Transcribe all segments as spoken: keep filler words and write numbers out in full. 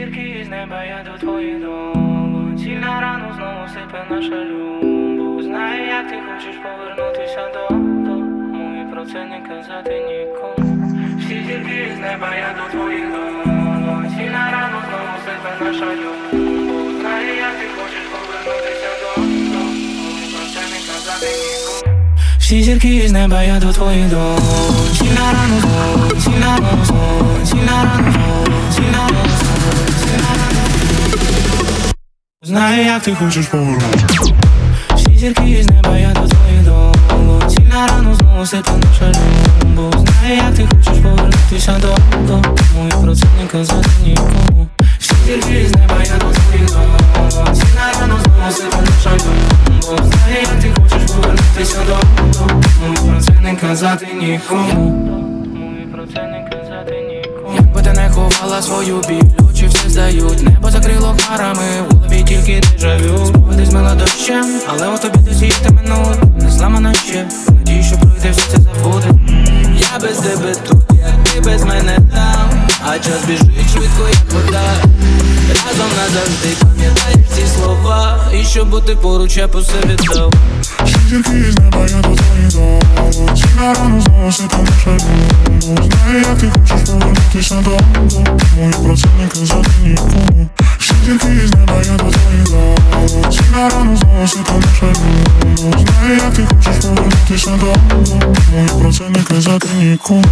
зірки з неба, я до твоїх долонь. Сильна рану знову сипе наша любов. Знаю, як ти хочеш повернутися додому, і про це не казати нікому. Всі зірки з неба, я до твоїх долонь. Сильна рану знову сипе наша любов. Знаю, як ти хочеш повернутися додому, і про це не казати нікому. Всі зірки з неба, я до твоїх долонь. Сильна рану знову, сильна рану знову, сильна рану знову, сильна рану знову, сильна рану знову. Знаю, як ти хочеш повернутися. Всі зірки з неба, я до твоїх долонь. Сильна рану знову сипе наша любов. Знаю, як ти хочеш повернутися додому, і про це не казати нікому. Всі зірки з неба, я до твоїх долонь. Сильна рану знову сипе наша любов. Знаю, як ти хочеш повернутися додому, і про це не казати нікому. І про це не казати нікому. Якби ти не ховала свою біль, очі все здають. Небо закрило хмарами, в голові тільки дежавю. Спогади змила дощем, але у тобі досі їх те минуло. Не зламана ще, надію, що пройде, все це забуде. Я без тебе тут, як ти без мене там, а час біжить швидко, як вода. Разом назавжди пам'ятаєш ці слова, і щоб бути поруч, я по себе віддав. Всі зірки з неба, я до твоїх долонь. Сильна рану знову сипе наша любов. Знаю, як ти хочеш повернутися додому, і про це не казати нікому. Всі зірки з неба, я до твоїх долонь. Сильна рану знову сипе наша любов. Знаю, як ти хочеш повернутися додому, і про це не казати нікому.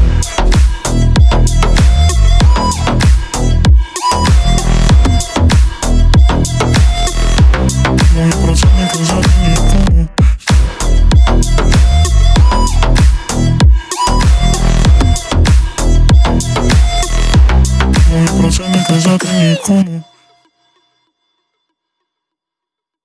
І про це не казати нікому. І про це не казати нікому.